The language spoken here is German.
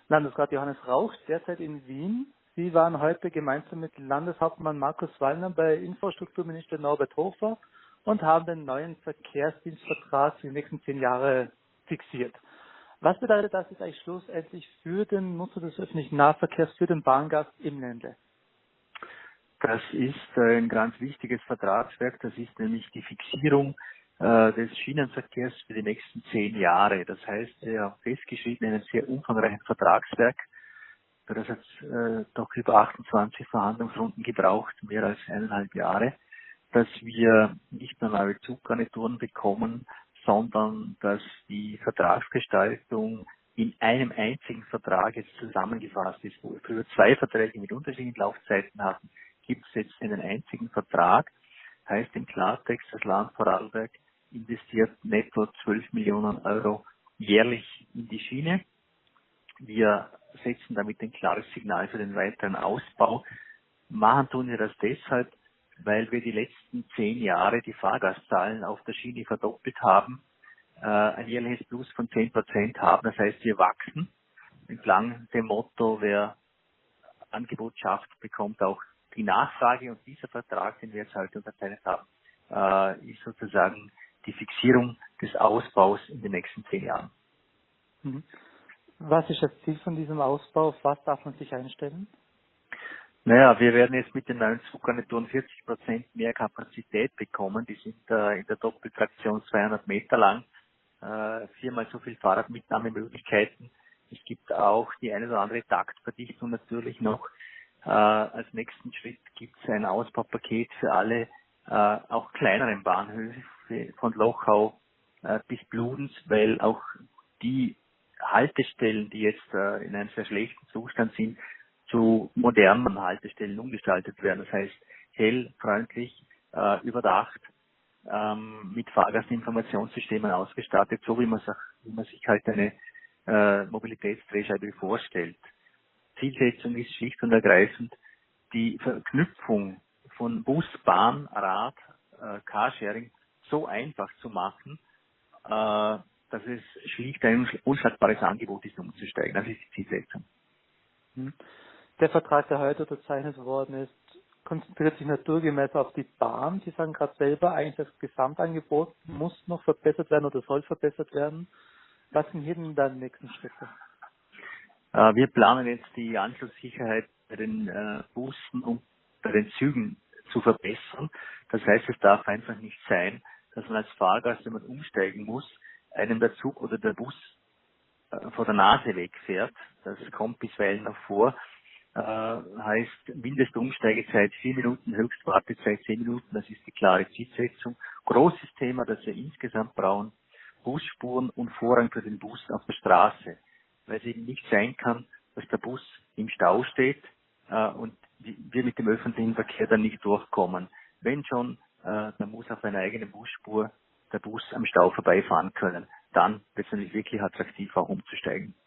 Landesrat Johannes Rauch, derzeit in Wien. Sie waren heute gemeinsam mit Landeshauptmann Markus Wallner bei Infrastrukturminister Norbert Hofer und haben den neuen Verkehrsdienstvertrag für die nächsten 10 Jahre fixiert. Was bedeutet das jetzt eigentlich schlussendlich für den Nutzer des öffentlichen Nahverkehrs, für den Bahngast im Ländle? Das ist ein ganz wichtiges Vertragswerk. Das ist nämlich die Fixierung des Schienenverkehrs für die nächsten 10 Jahre. Das heißt, wir haben festgeschrieben in einem sehr umfangreichen Vertragswerk. Das hat doch über 28 Verhandlungsrunden gebraucht, mehr als 1,5 Jahre, dass wir nicht nur neue Zuggarnituren bekommen, sondern dass die Vertragsgestaltung in einem einzigen Vertrag jetzt zusammengefasst ist. Wo wir früher 2 Verträge mit unterschiedlichen Laufzeiten hatten, gibt es jetzt einen einzigen Vertrag. Heißt im Klartext, das Land Vorarlberg investiert netto 12 Millionen Euro jährlich in die Schiene. Wir setzen damit ein klares Signal für den weiteren Ausbau. Machen tun wir das deshalb, weil wir die letzten 10 Jahre die Fahrgastzahlen auf der Schiene verdoppelt haben, ein jährliches Plus von 10% haben. Das heißt, wir wachsen entlang dem Motto, wer Angebot schafft, bekommt auch die Nachfrage. Und dieser Vertrag, den wir jetzt heute unterzeichnet haben, ist sozusagen die Fixierung des Ausbaus in den nächsten 10 Jahren. Mhm. Was ist das Ziel von diesem Ausbau? Auf was darf man sich einstellen? Naja, wir werden jetzt mit den neuen Zuggarnituren 40% mehr Kapazität bekommen. Die sind in der Doppeltraktion 200 Meter lang, 4-mal so viel Fahrradmitnahmemöglichkeiten. Es gibt auch die eine oder andere Taktverdichtung natürlich noch. Als nächsten Schritt gibt es ein Ausbaupaket für alle auch kleineren Bahnhöfe von Lochau bis Bludenz, weil auch die Haltestellen, die jetzt in einem sehr schlechten Zustand sind, zu modernen Haltestellen umgestaltet werden. Das heißt, hell, freundlich, überdacht, mit Fahrgastinformationssystemen ausgestattet, so wie man sich halt eine Mobilitätsdrehscheibe vorstellt. Zielsetzung ist schlicht und ergreifend die Verknüpfung von Bus, Bahn, Rad, Carsharing so einfach zu machen, dass es schlicht ein unschlagbares Angebot ist, umzusteigen. Das ist die Zielsetzung. Mhm. Der Vertrag, der heute unterzeichnet worden ist, konzentriert sich naturgemäß auf die Bahn. Sie sagen gerade selber, eigentlich das Gesamtangebot muss noch verbessert werden oder soll verbessert werden. Was sind hier denn dann die nächsten Schritte? Wir planen jetzt die Anschlusssicherheit bei den Bussen und bei den Zügen zu verbessern. Das heißt, es darf einfach nicht sein, dass man als Fahrgast, wenn man umsteigen muss, einem der Zug oder der Bus vor der Nase wegfährt. Das kommt bisweilen noch vor. Heißt Mindestumsteigezeit 4 Minuten, Höchstwartezeit 10 Minuten. Das ist die klare Zielsetzung. Großes Thema, das wir insgesamt brauchen. Busspuren und Vorrang für den Bus auf der Straße. Weil es eben nicht sein kann, dass der Bus im Stau steht und wir mit dem öffentlichen Verkehr dann nicht durchkommen. Wenn schon, dann muss auf einer eigenen Busspur der Bus am Stau vorbeifahren können. Dann wird es nämlich wirklich attraktiv auch umzusteigen.